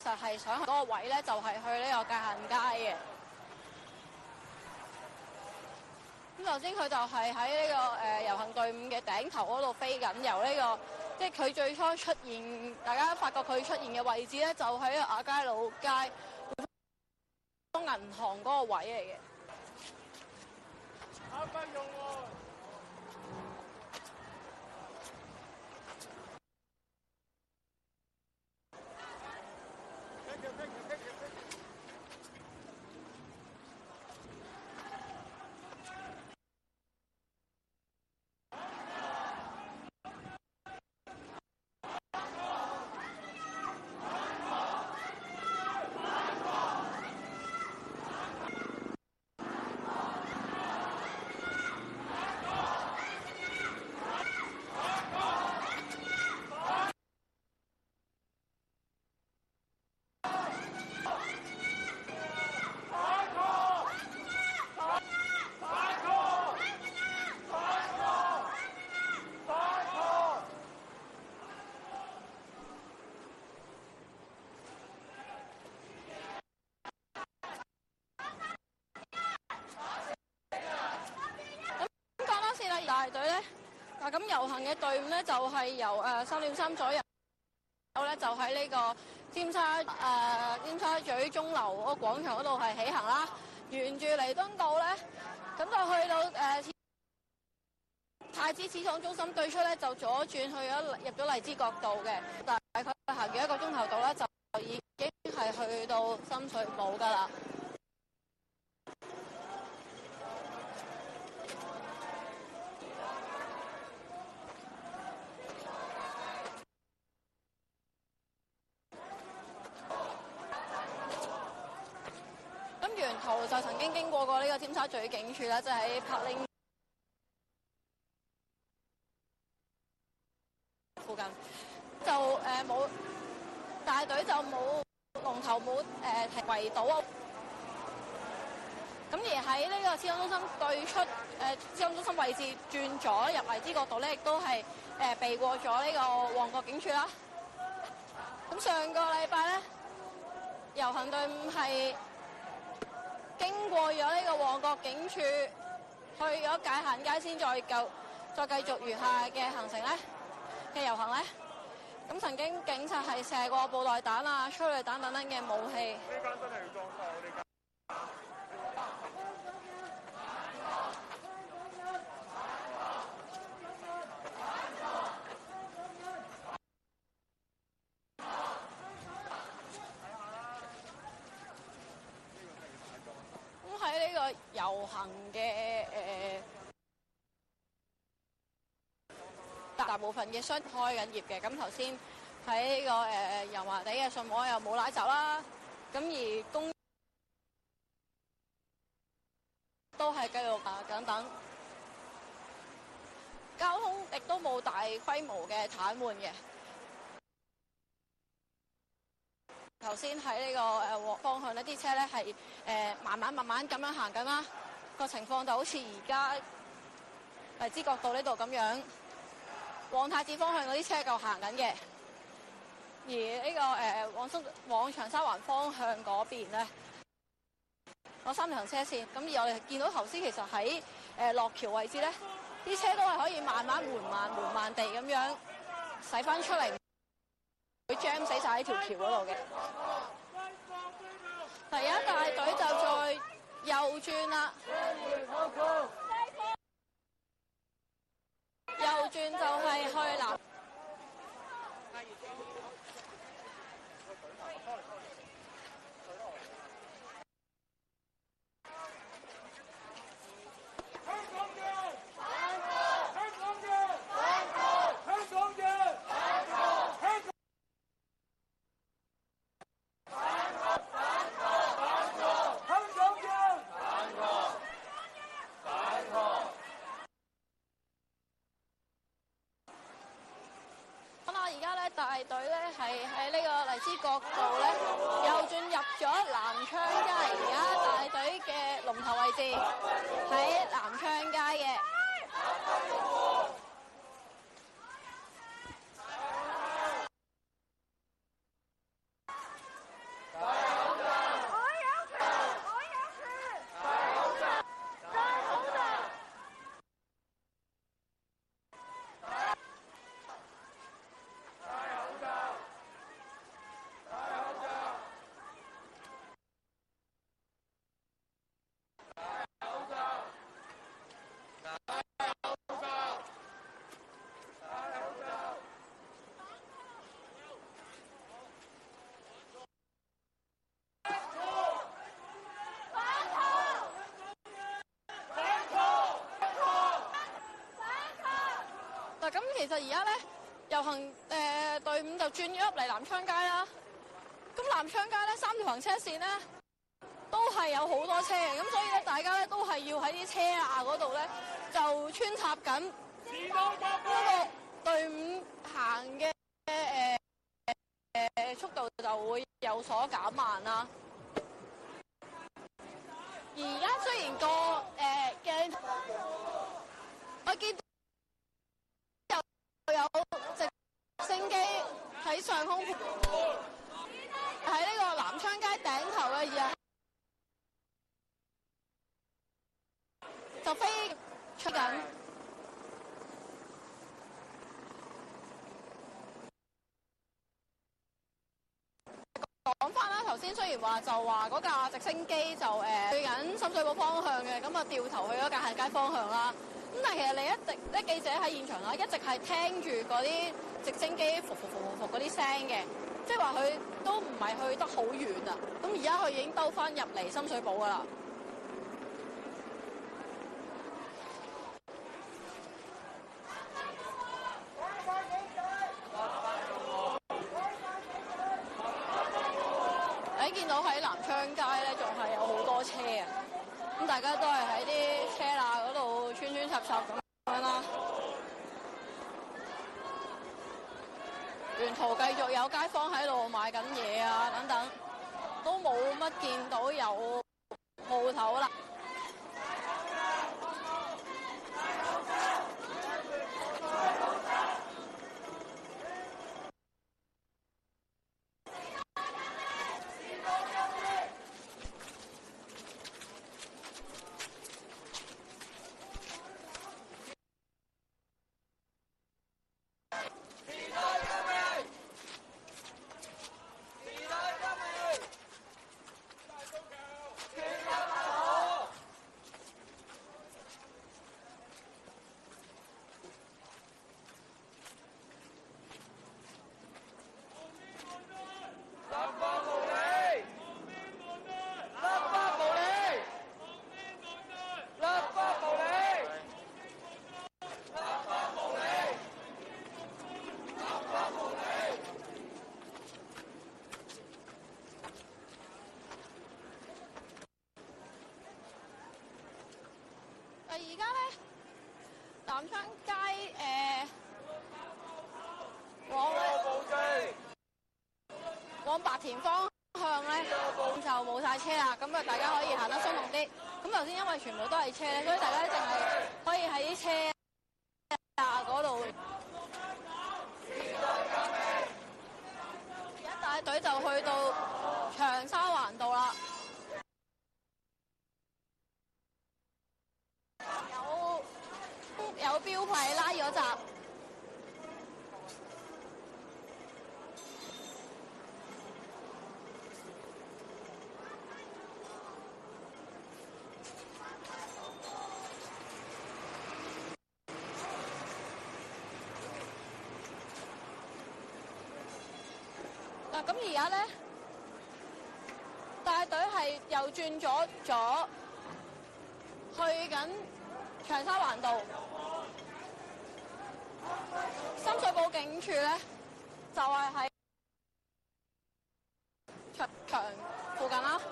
就係想去嗰個位咧，就係去呢個界限街嘅。咁頭先佢就係喺呢個遊行隊伍嘅頂頭嗰度飛緊，由呢個即係佢最初出現，大家發覺佢出現嘅位置咧，就喺亞皆老街匯豐銀行嗰個位嚟嘅。大隊咧，咁遊行嘅隊伍咧就係由3.3左右咧，就喺呢個尖沙咀鐘樓嗰個廣場嗰度係起行啦，沿住彌敦道咧，咁就去到太子始創中心對出咧，就左轉入咗荔枝角道嘅，大概行咗1個鐘頭度咧，就已經係去到深水埗噶啦。沿途就曾經經過呢個尖沙咀警署啦，即係喺柏靈附近，就冇大隊就冇龍頭冇圍堵啊。咁而喺呢個市中心對出市中心位置轉左入荔枝角道咧，亦都係避過咗呢個旺角警署啦。咁上個禮拜咧，遊行隊伍係經過咗呢個旺角警署，去咗界限街先再繼續餘下嘅行程咧嘅遊行咧。咁曾經警察係射過布袋彈啊、催淚彈等等嘅武器。呢間真係要裝修，呢間。喺呢個遊行嘅大部分嘅商開緊業嘅，咁頭先喺呢個油麻地嘅信和又冇拉閘啦，咁而公都係繼續等等，交通亦都冇大規模嘅癱瘓嘅。頭先喺呢個方向呢啲車咧係慢慢咁樣行緊啦，個情況就好似而家荔枝角道呢度咁樣，往太子方向嗰啲車夠行緊嘅，而呢個往長沙灣方向嗰邊咧，有3條車線，咁而我哋見到頭先其實喺落橋位置咧，啲車都係可以慢慢緩慢地咁樣駛翻出嚟。佢 jam 死晒喺條橋嗰度嘅，第一大隊就再右轉啦，右轉就係去南。大隊咧係喺呢個荔枝角道咧，右轉入咗南昌街。而家大隊嘅龍頭位置喺南昌街嘅。 咁其實而家咧遊行隊伍就轉咗入嚟南昌街啦。咁南昌街咧3條行車線咧都係有好多車嘅，咁所以咧大家咧都係要喺啲車罅嗰度咧就穿插緊，嗰個隊伍行嘅速度就會有所減慢啦。而家雖然鏡我見到有直升機喺上空喺呢個南昌街頂頭嘅，而家就飛出緊。講翻啦，頭先雖然話嗰架直升機就去緊深水埗方向嘅，咁啊掉頭去咗界限街方向啦。咁但係其實你啲記者喺現場啦，一直係聽住嗰啲直升機復嗰啲聲嘅，即係話佢都唔係去得好遠啊。咁而家佢已經兜翻入嚟深水埗噶啦。你見到喺南昌街咧，仲係有好多車啊！咁大家都係喺啲車罅嗰度穿插咁樣啦。沿途繼續有街坊喺度買緊嘢啊，等等，都冇乜見到有鋪頭啦。而家咧，南昌街往白田方向咧就冇晒車啦，咁啊大家可以行得鬆動啲。咁頭先因為全部都係車咧，所以大家淨係可以喺啲車啊嗰度。一大隊就去到長沙灣道啦。有標牌拉咗閘，嗱咁而家咧，大隊係又轉咗左，去緊長沙灣道。深水埗警署咧，就係喺牆附近啦。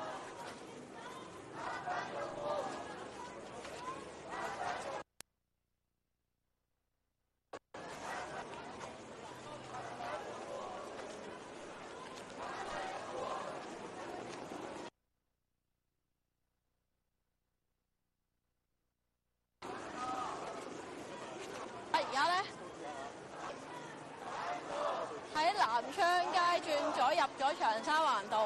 而家咧喺南昌街轉咗入咗長沙灣道，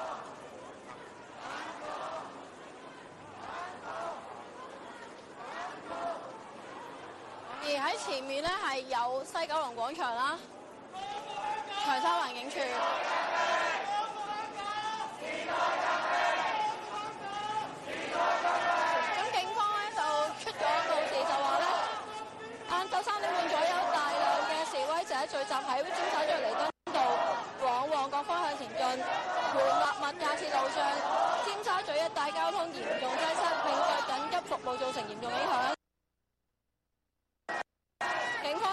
而喺前面咧係有西九龍廣場啦、長沙灣警署。咁警方咧就出咗告示，就話咧，晏晝3點半左右，大量嘅示威者聚集喺尖沙咀彌敦道往旺角方向前進，沿立物架設路上，尖沙咀一帶交通嚴重擠塞，並對緊急服務造成嚴重影響。警方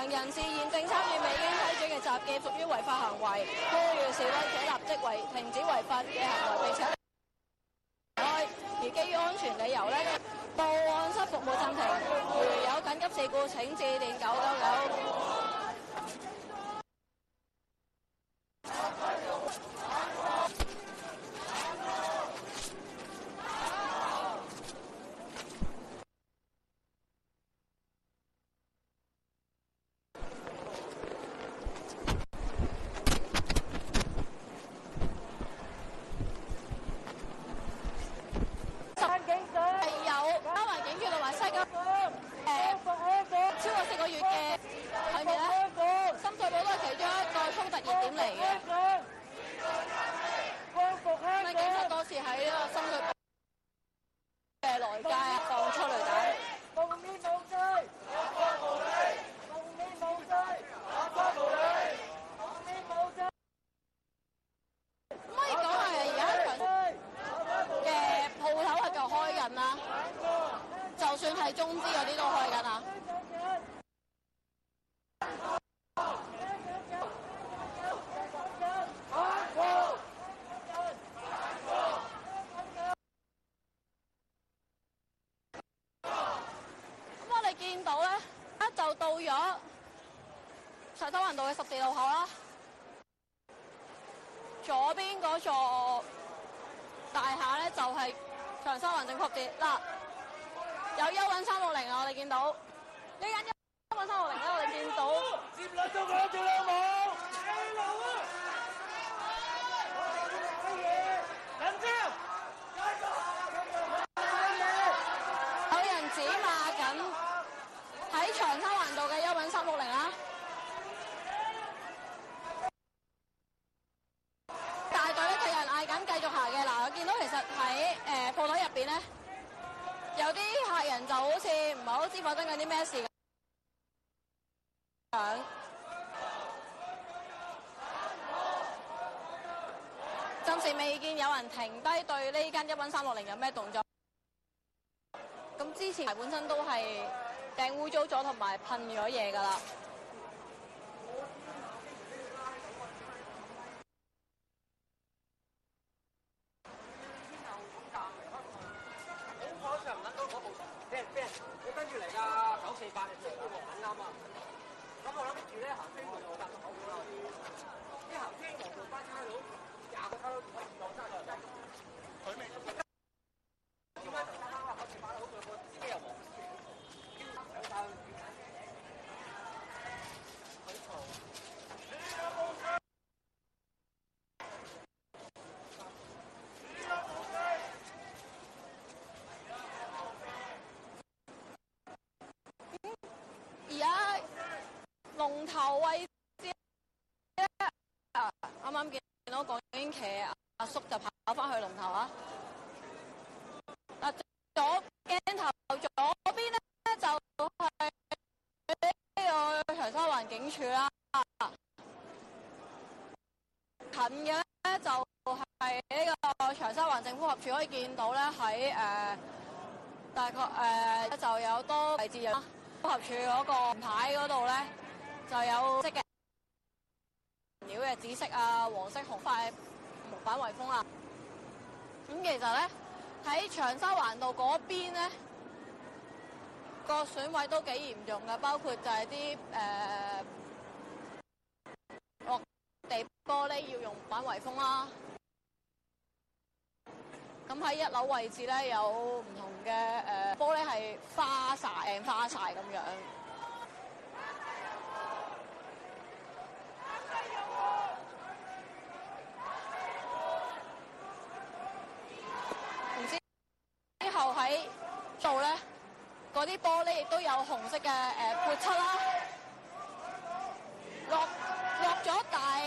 場人士現正參與未經批准嘅集結，屬於違法行為，呼籲示威者立即停止違法嘅行為並且離開。而基於安全理由咧，報案室服務暫停，如有緊急事故請致電999。超過4個月嘅裏面咧，深水埗都係其中一個衝突熱點嚟嘅。咁警察多次喺呢個深水埗嘅內街放催淚彈。蒙面無罪，立法無理；蒙面無罪，立法無理；蒙面無罪。可以講係而家嘅鋪頭係繼續開緊啦，就算係中資嗰啲都開緊啊。見到咧，就到咗長沙灣道嘅14路口啦。左邊嗰座大廈咧就係長沙灣政府合署嗱，有優韻360啊，我哋見到呢間優韻360咧，我哋見到接兩足佢做兩冇。喺長沙灣道嘅優韻360啦，大隊咧佢有人嗌緊繼續行嘅。嗱，我見到其實喺鋪頭入邊咧，有啲客人就好似唔係好知發生緊啲咩事咁。暫時未見有人停低對呢間優韻360有咩動作。咁之前本身都係掟污糟咗同埋噴咗嘢㗎啦。好場唔撚到嗰部，俾人你跟住嚟㗎948，你嗰個揾啱啊！咁我諗住咧行飛門路搭到9號啦，啲行飛門路班差佬20個差佬可以當揸咗人。佢未點解就揸948好在個司機又黃絲嚟，上曬去。而家龍頭位置咧，啱啱見到港英騎阿叔就跑翻去龍頭啊！嗱，鏡頭左邊咧就係呢個長沙灣警署啦，近嘅咧就係呢個長沙灣政府合署，可以見到咧喺大概就有多位置有合署嗰個牌嗰度咧，就有色嘅料嘅紫色啊、黃色、紅塊木板圍封啦。咁其實咧喺長沙灣道嗰邊咧個損毀都幾嚴重㗎，包括就係啲落地玻璃要用木板圍封啦。咁喺1樓位置咧有唔同嘅玻璃係花晒咁樣。然之後喺做咧，嗰啲玻璃亦都有紅色嘅潑漆啦，落咗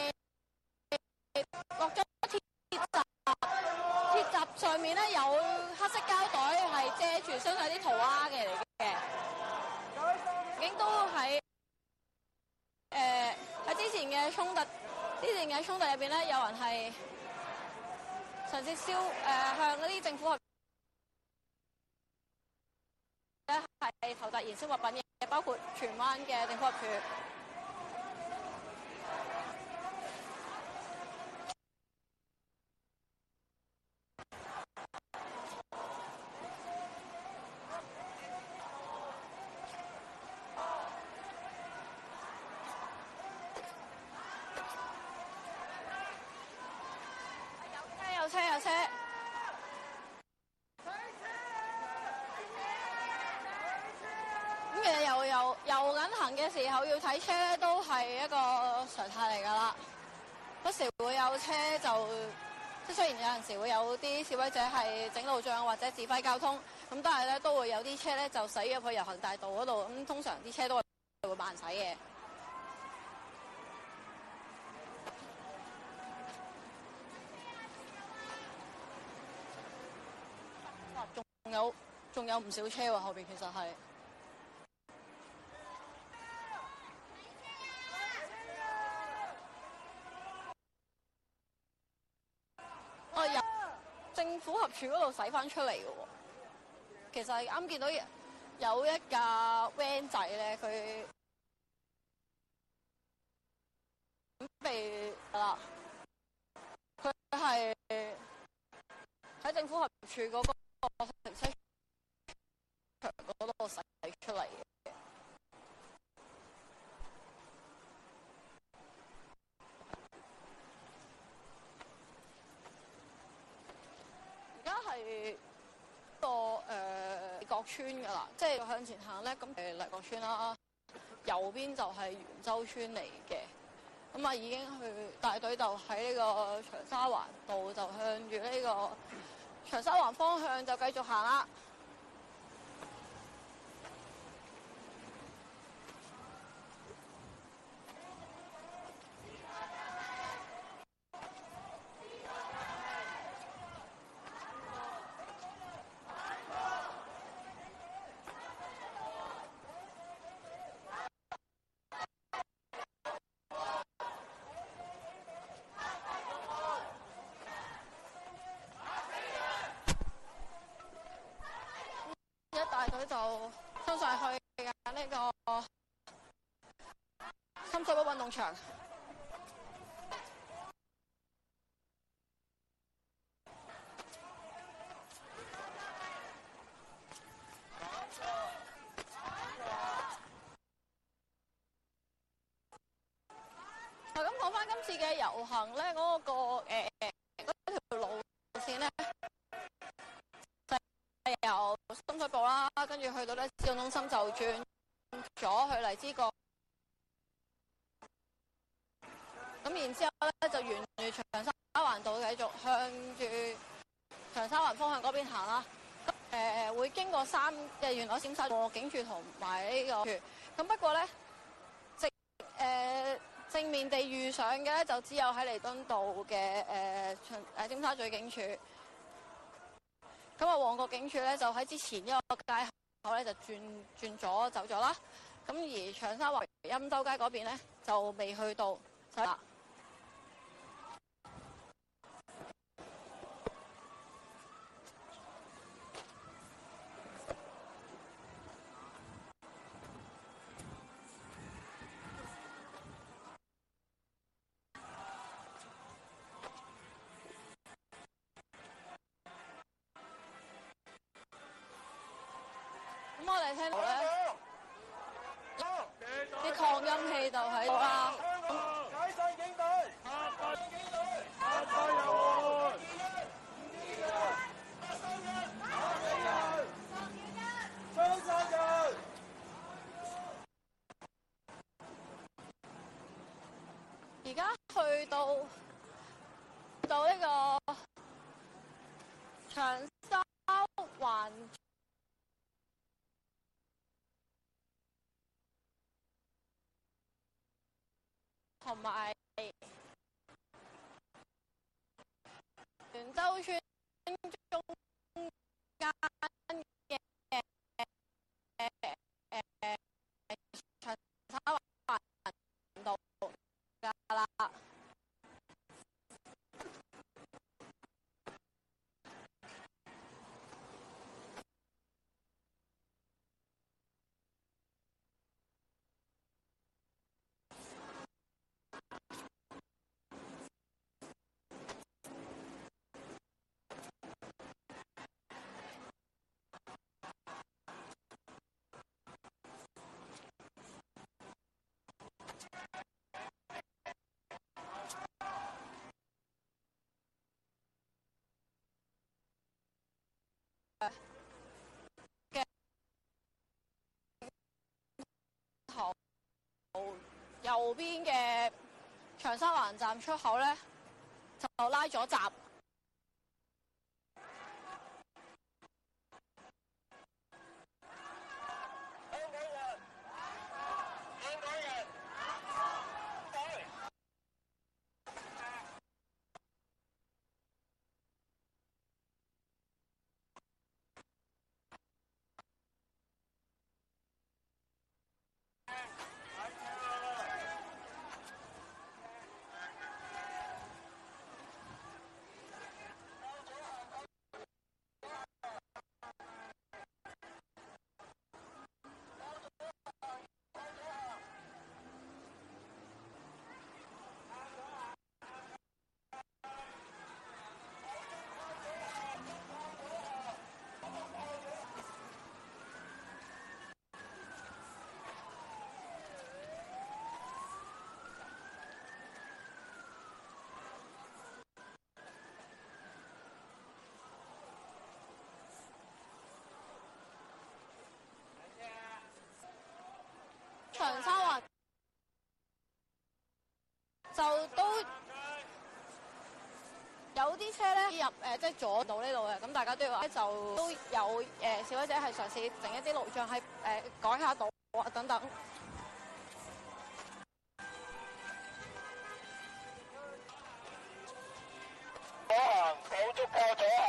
鐵閘上面咧有黑色膠袋係遮住，相信係啲塗鴉嘅嚟嘅。已經都喺之前嘅衝突入邊咧，有人係嘗試向嗰啲政府咧係投擲燃燒物品嘅，包括荃灣嘅政府合署。 嘅時候要睇車咧，都係一個常態嚟㗎啦。不時會有車即雖然有陣時會有啲示威者係整路障或者指揮交通，咁但係咧都會有啲車咧就駛入去遊行大道嗰度，咁通常啲車都係會慢駛嘅。哇！仲有唔少車喎，後邊其實係。由政府合署嗰度駛翻出嚟嘅喎，其實啱見到有一架 van 仔咧，佢準備啦，佢係喺政府合署嗰個停車場嗰度駛出嚟嘅。而家係個麗閣村㗎啦，即係向前行咧，咁麗閣村啦，右邊就係元州村嚟嘅。咁啊，已經去大隊就喺呢個長沙灣道，就向住呢個長沙灣方向就繼續行啦。大隊就衝上去緊呢個深水埗運動場。咁講翻今次嘅遊行咧，嗰條路線咧，由深水埗啦，跟住去到咧市中心就轉咗去荔枝角，咁然之後咧就沿住長沙灣道繼續向住長沙灣方向嗰邊行啦。會經過元朗、尖沙咀警署同埋呢個，咁不過咧正面地遇上嘅咧就只有喺彌敦道嘅尖沙咀警署。咁啊，旺角警署咧就喺之前一個街口咧就轉咗走咗啦。咁而長沙灣欽州街嗰邊咧就未去到，就啦。咁我哋聽到咧啲擴音器就喺度啦。 解散警隊！解散遊行！雙殺人！ 而家去到呢個長沙灣同埋元州村中間嘅長沙灣道㗎啦。嘅頭右邊嘅長沙灣站出口咧就拉咗閘。長沙灣就都有啲車咧入即係阻到呢度嘅，咁大家都要話就都有示威者係嘗試整一啲路障喺改下道啊等等。 左行手足破左行。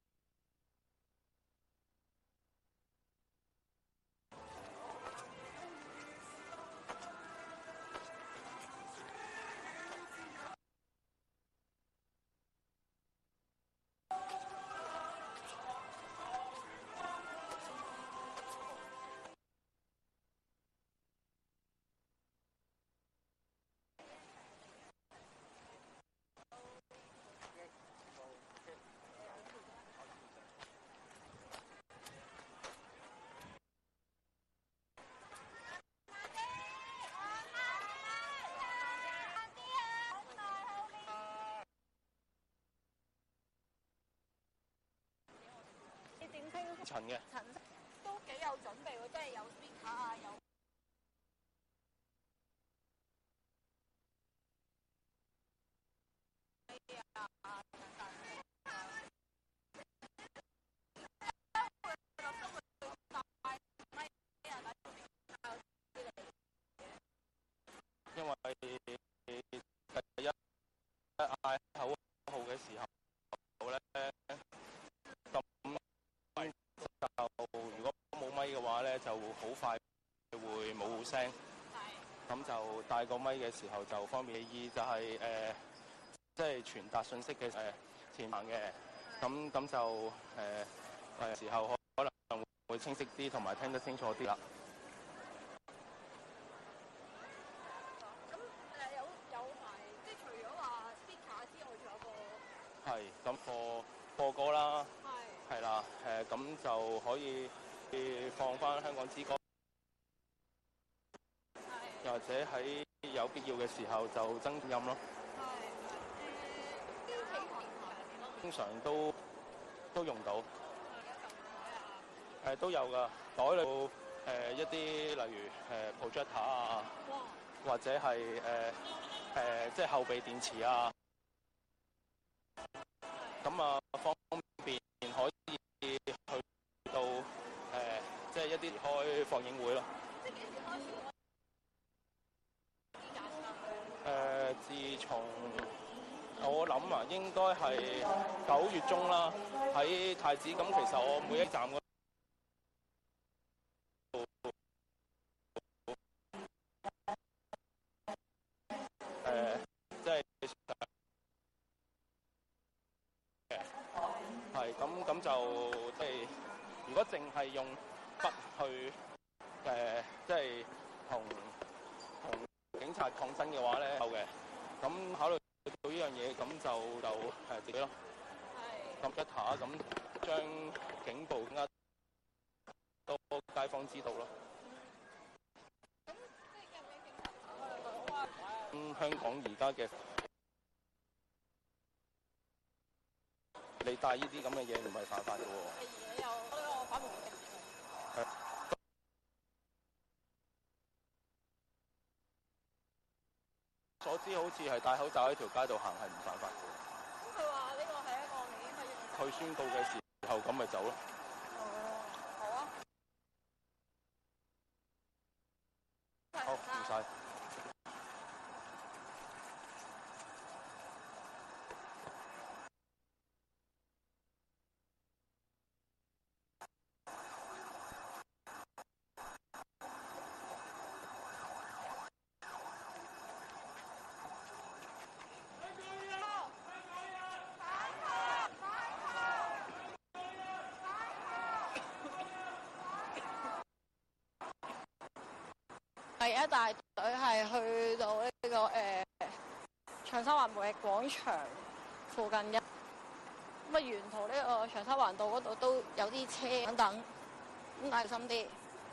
塵嘅， 都幾有準備喎，即係有 speaker 啊，有。 因為第一嗌口號嘅時候咧，咁就如果冇咪嘅話咧，就好快會冇聲。咁就帶個咪嘅時候就方便意，就係即係傳達信息嘅前行嘅。咁就時候可能會清晰啲，同埋聽得清楚啲啦。係咁播歌啦，係啦，咁就可以放翻香港之歌，又或者喺有必要嘅時候就增音咯。通常都用到，都有㗎，袋裏一啲例如projector 啊，或者係即係後備電池啊。咁啊，方便可以去到即係一啲開放映會咯。即係幾時開始？自從我諗啊，應該係9月中啦，喺太子。咁其實我每一站即係係咁就即係如果淨係用筆去即係同警察抗爭嘅話咧，有嘅。咁考慮到呢樣嘢，咁就自己咯。係。咁一下咁將警暴更加多街坊知道咯。咁即係有咩警察？香港而家嘅。你帶呢啲咁嘅嘢唔係犯法嘅喎。你有呢個反蒙嘅。 所知好似係戴口罩喺條街度行係唔犯法嘅。 咁佢話呢個係一個明顯可以。 佢宣告嘅時候咁咪走咯。 哦，好啊。 好，唔該。 第一大隊係去到呢個長沙灣貿易廣場附近嘅，咁啊沿途呢個長沙灣道嗰度都有啲車等等，咁大小心啲。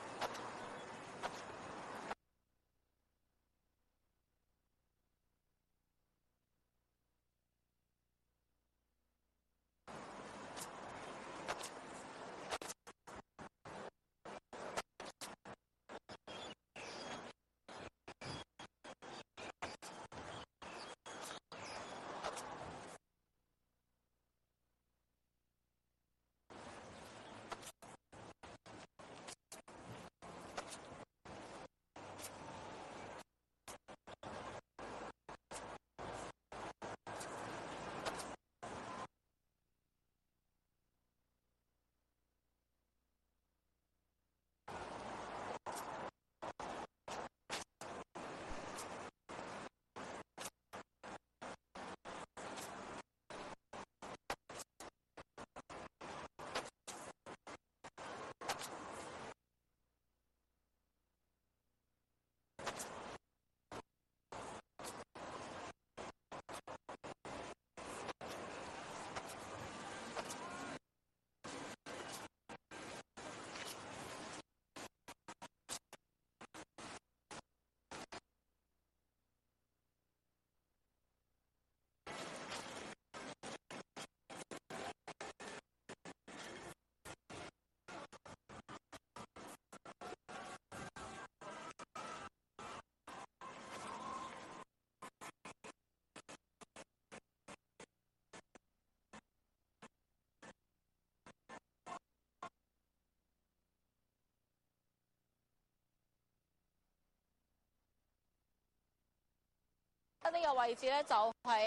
呢個位置咧就係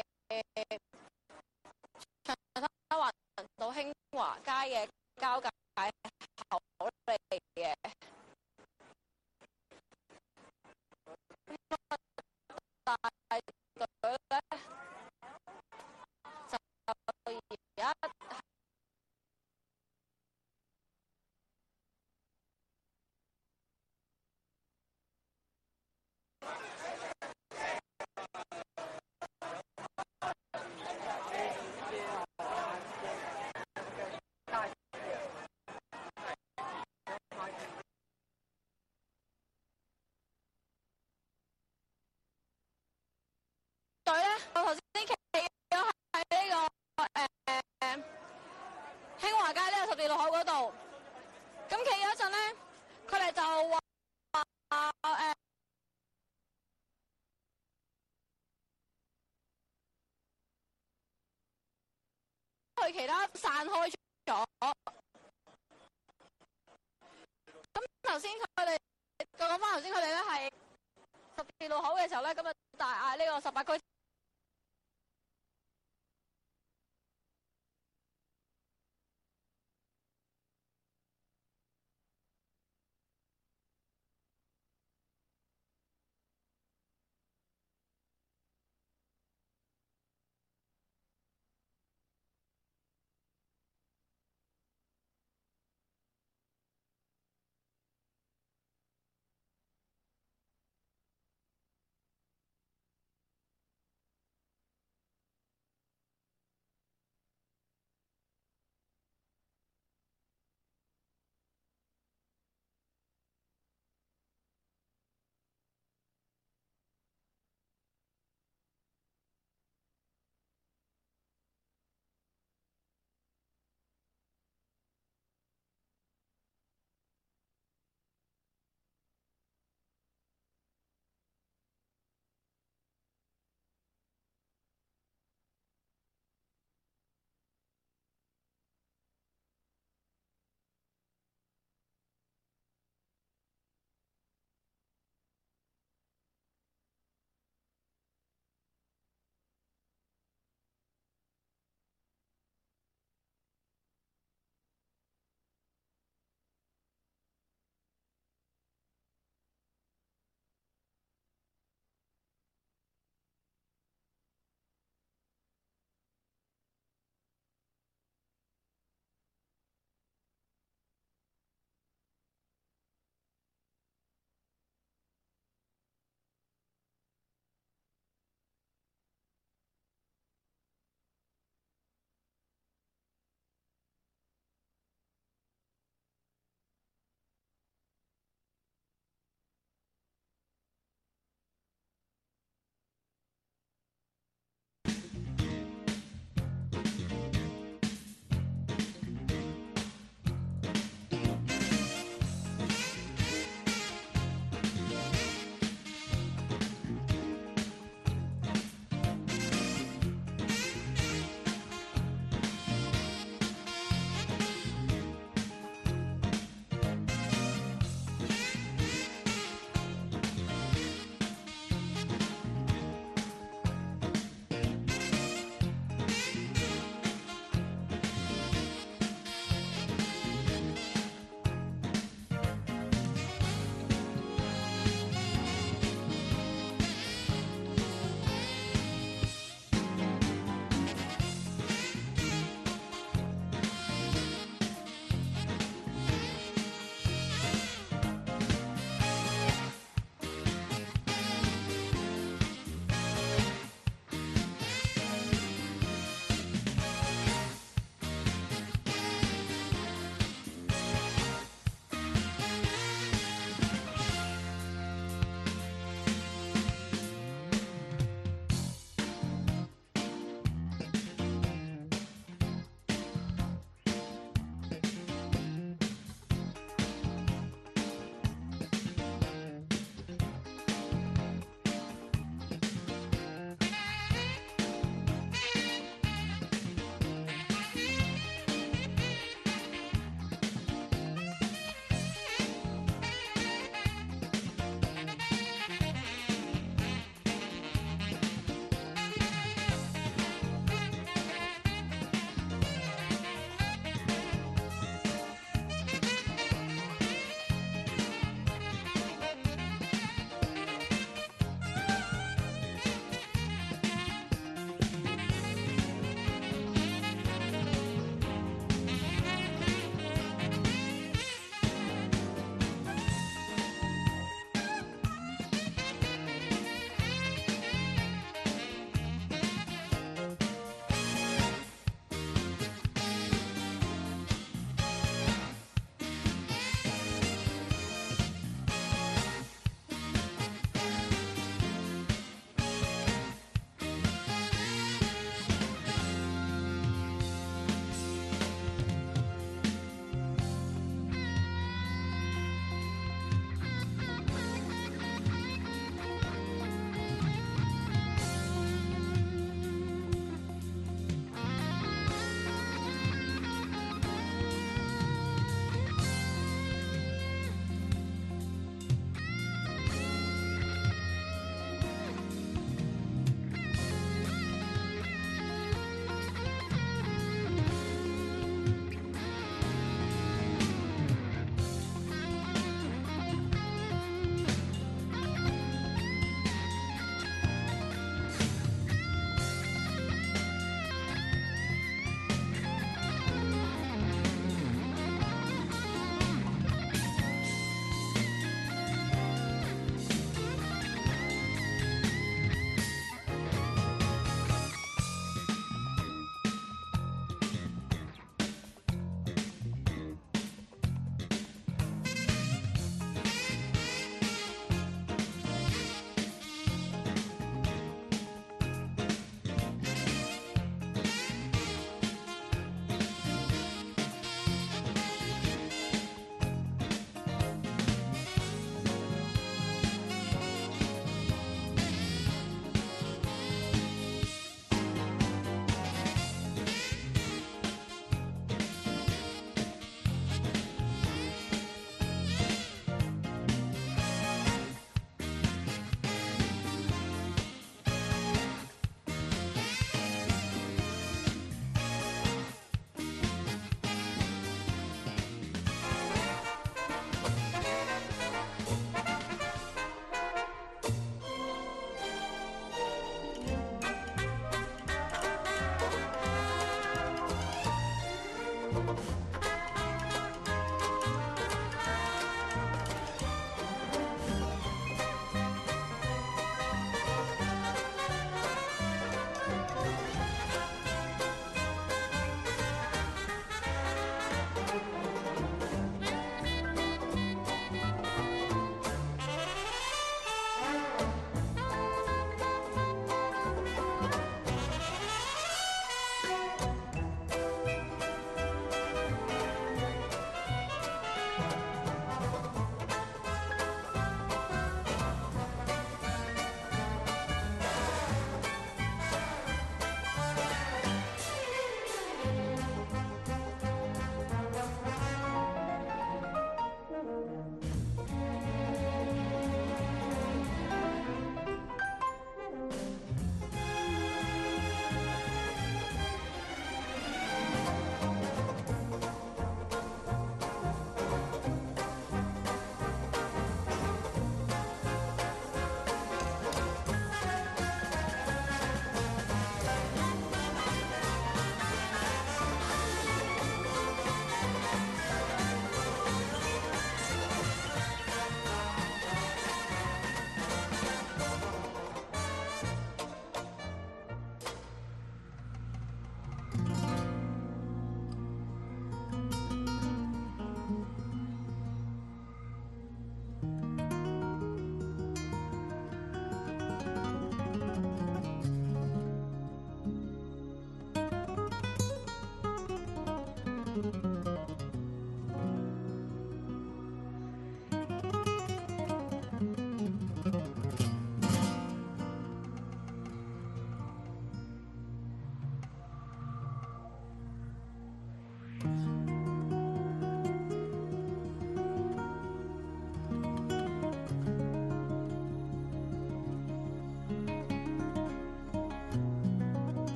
長沙灣到興華街嘅交界口嚟嘅。大隊咧就而家隊咧，我頭先企咗喺呢個興華街呢個十字路口嗰度，咁企咗一陣咧，佢哋就話去其他散開咗。咁頭先佢哋講翻頭先佢哋咧係十字路口嘅時候咧，咁啊大嗌呢個18區。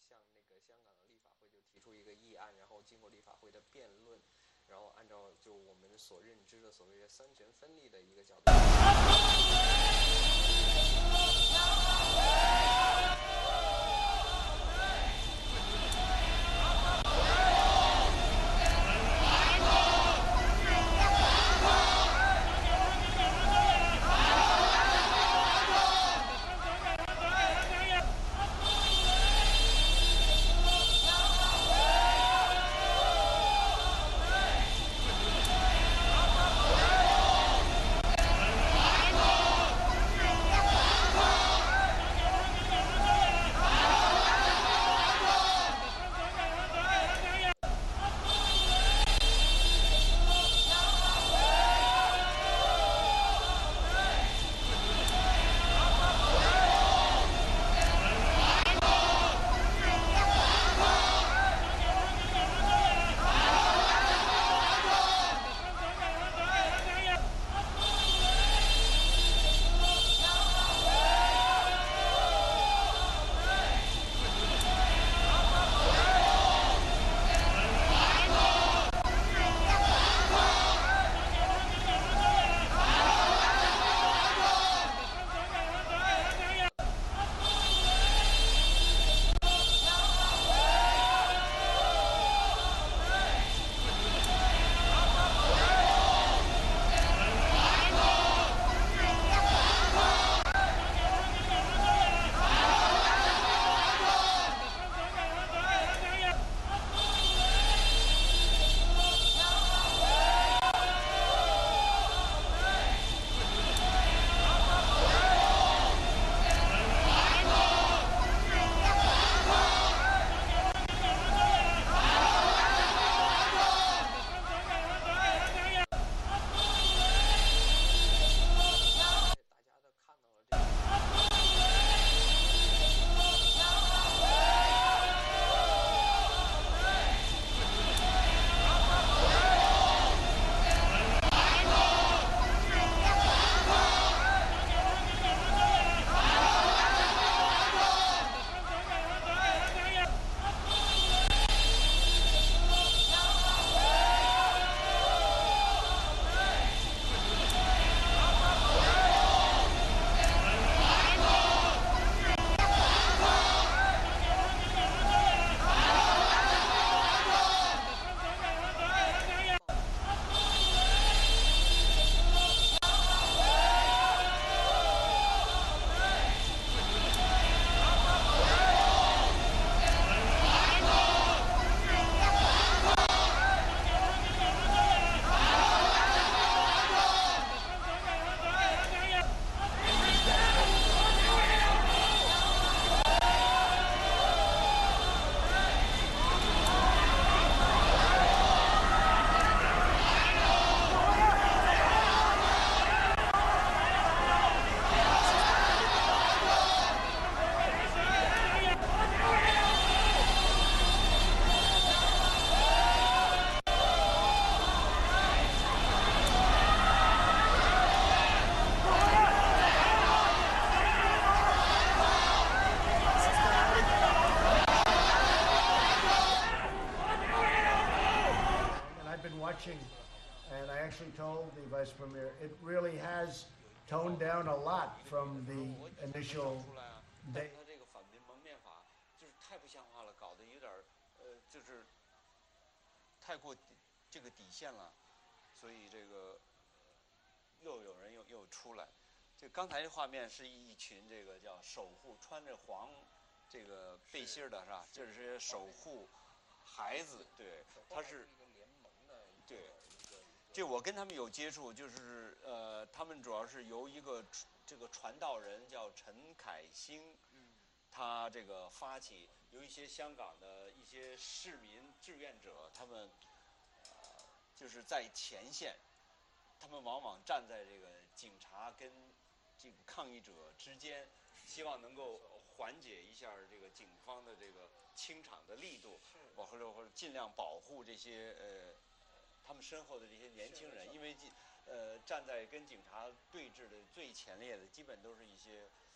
向那个香港的立法会就提出一个议案，然后经过立法会的辩论，然后按照就我们所认知的所谓的三权分立的一个角度。 And I actually told the Vice Premier, it really has toned down a lot from the initial day. 他这个反蒙面法就是太不像话了，搞得有点就是太过这个底线了，所以这个又有人又出来。这刚才这画面是一群这个叫守护，穿着黄这个背心的是吧？这是守护孩子，对，他是一个联盟的，对。这我跟他们有接触，就是他们主要是由一个这个传道人叫陈凯兴，他这个发起，由一些香港的一些市民志愿者，他们就是在前线，他们往往站在这个警察跟这个抗议者之间，希望能够缓解一下这个警方的这个清场的力度，或者尽量保护这些他们身后的这些年轻人，因为站在跟警察对峙的最前列的，基本都是一些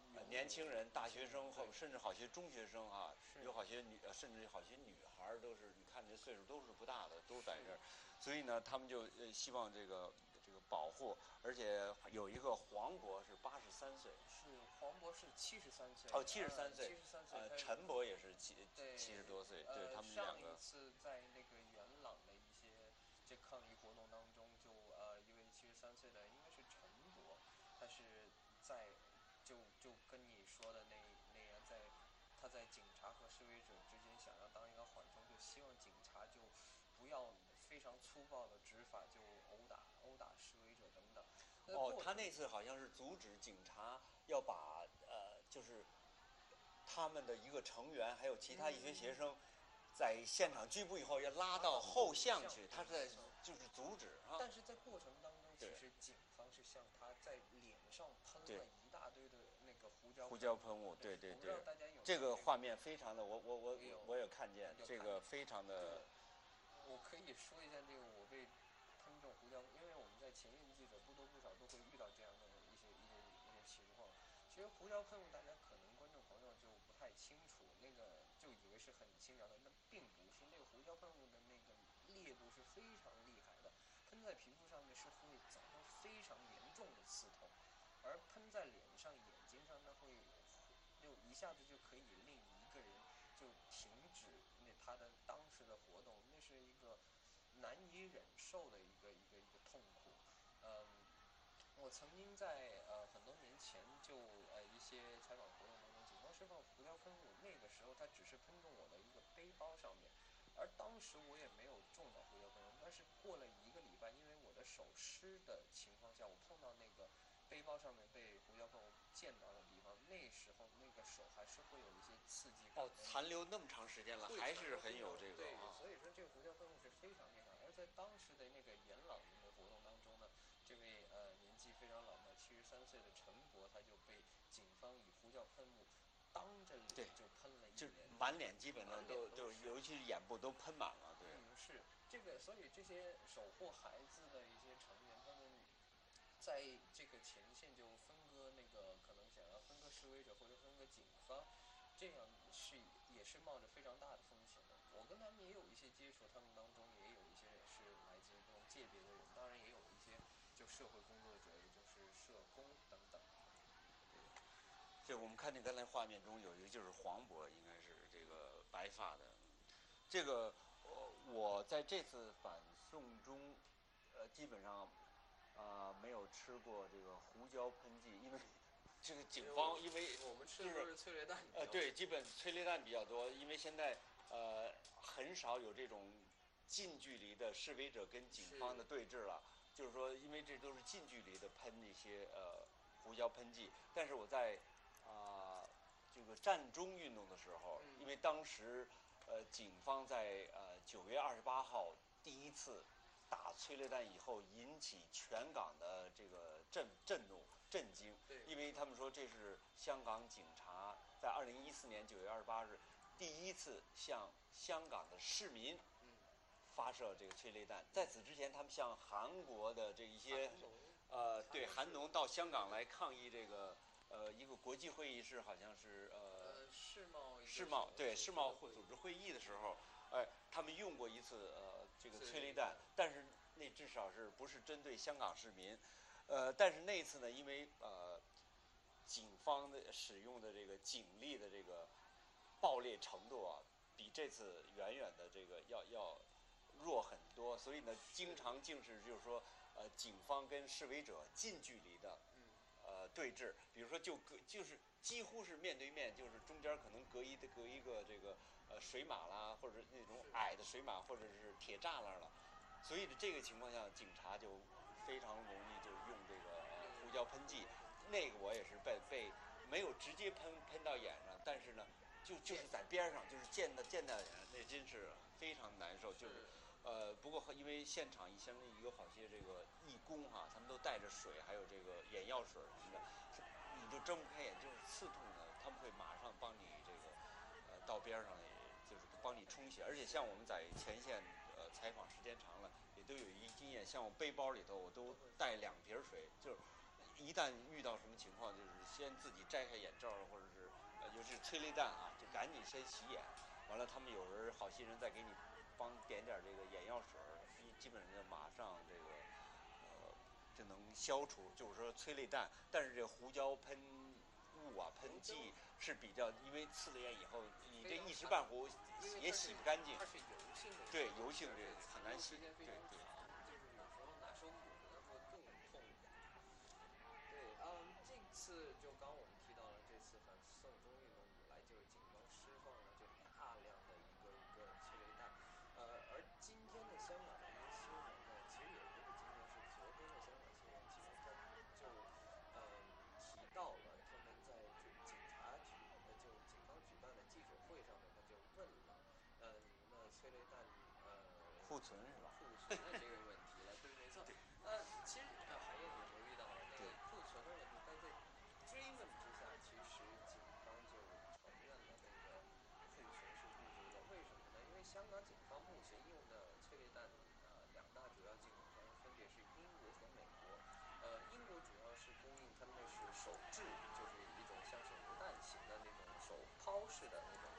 年轻人、大学生或甚至好些中学生啊， 是有好些甚至好些女孩儿都是，你看这岁数都是不大的，都在这儿，所以呢，他们就希望这个保护，而且有一个黄渤是83岁， 是黄渤是73岁， 哦73岁 73岁， 陈博也是对 70多岁，对他们两个。 上一次在那个元朗的一些这抗议活动当中，就一位73岁的应该是陈博，他是就跟你说的那样他在警察和示威者之间想要当一个缓冲，就希望警察就不要非常粗暴的执法，就殴打示威者等等。 他那次好像是阻止警察要把就是他们的一个成员还有其他一些学生，在现场拘捕以后要拉到后巷去，他是在就是阻止啊。 但是在过程当中，其实警方是向他在脸上喷了一大堆的那个胡椒喷雾， 对， 让大家有这个画面非常的，我有看见，这个非常的。 我可以说一下这个我被喷这种胡椒，因为我们在前线记者不多不少都会遇到这样的一些情况。其实胡椒喷雾大家可能观众朋友就不太清楚，那个就以为是很轻描的，那并不是。那个胡椒喷雾的那个烈度是非常厉害的，喷在皮肤上面是会造成非常严重的刺痛，而喷在脸上、眼睛上，那会就一下子就可以令一个人就停止他的当时的活动，那是一个难以忍受的一个痛苦。我曾经在很多年前就一些采访活动当中，警方释放胡椒喷雾，那个时候它只是喷中我的一个背包上面，而当时我也没有中到胡椒喷雾，但是过了1个礼拜，因为我的手湿的情况下，我碰到那个背包上面被胡椒喷雾溅到的地方，那时候那个手还是会有一些刺激感。 残留那么长时间了，还是很有这个对，所以说这个胡椒喷雾是非常厉害。而在当时的那个元朗的那个活动当中呢，这位年纪非常老的73岁的陈博，他就被警方以胡椒喷雾当着脸就喷了一脸， 就满脸基本上都尤其是眼部都喷满了，对。 是这个，所以这些守护孩子的一些成员，他们在这个前线就分割那个可能想要分割示威者或者分割警方，这样也是冒着非常大的风险的。我跟他们也有一些接触，他们当中也有一些是来自不同界别的人，当然也有一些就社会工作者，也就是社工等等。 这我们看见刚才画面中有一个就是黄渤，应该是这个白发的。这个我在这次反送中，基本上没有吃过这个胡椒喷剂，因为这个警方因为我们吃的都是催泪弹， 对，基本催泪弹比较多，因为现在很少有这种近距离的示威者跟警方的对峙了，就是说，因为这都是近距离的喷一些胡椒喷剂，但是我在这个战中运动的时候，因为当时警方在9月28号第一次打催泪弹以后，引起全港的这个震怒、震惊。因为他们说这是香港警察在2014年9月28日第一次向香港的市民发射这个催泪弹。在此之前，他们向韩国的这一些对韩农到香港来抗议这个一个国际会议是好像是世贸会组织会议的时候，他们用过一次这个催泪弹，但是那至少是不是针对香港市民，但是那次呢，因为警方的使用的这个警力的这个暴烈程度啊，比这次远远的这个要弱很多，所以呢，经常就是说警方跟示威者近距离的对峙，比如说就是几乎是面对面，就是中间可能隔一个这个水马啦，或者那种矮的水马，或者是铁栅栏了，所以这个情况下，警察就非常容易就用这个胡椒喷剂。那个我也是被没有直接喷到眼上，但是呢，就是在边上，就是溅到眼，那真是非常难受。就是不过因为现场相当于有好些这个义工哈，他们都带着水，还有这个眼药水什么的，你就睁不开眼，就是刺痛的，他们会马上帮你这个到边上，就是帮你冲洗。而且像我们在前线采访时间长了，也都有一经验，像我背包里头我都带2瓶水，就是一旦遇到什么情况，就是先自己摘下眼罩，或者是尤其是催泪弹啊，就赶紧先洗眼。完了，他们有人好心人再给你帮点点这个眼药水，基本上就马上这个就能消除，就是说催泪弹。但是这个胡椒喷雾啊、喷剂是比较，因为刺了眼以后，你这一时半会也洗不干净。 它是油性的， 对，油性这很难洗。 时间非常对。 长，就是有时候拿手捂呢会更痛苦。对，这次就刚我们提到了，这次反送中运动以来，就是警方释放了就大量的一个催泪弹，而今天的香港的一个新闻呢，其实也不是今天，是昨天的香港新闻，其实它就提到了他们在警察局就警方举办的记者会上面，他就问了，那催泪弹库存是吧？ 库存的这个问题了，对，没错。其实海燕也留意到了那个库存的问题，但在追问之下，其实警方就承认了那个库存是不足的。为什么呢？因为香港警方目前用的催泪弹两大主要进口商分别是英国和美国。英国主要是供应他们的是手制，就是一种像是榴弹型的那种手抛式的那种